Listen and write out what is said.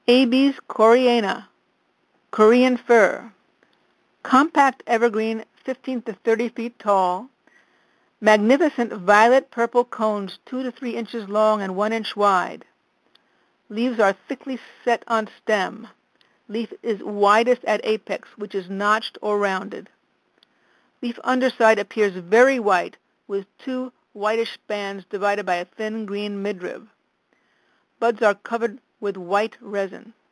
Abies coreana, Korean fir. Compact evergreen 15 to 30 feet tall. Magnificent violet-purple cones 2 to 3 inches long and 1 inch wide. Leaves are thickly set on stem. Leaf is widest at apex, which is notched or rounded. Leaf underside appears very white, with 2 whitish bands divided by a thin green midrib. Buds are covered with white resin.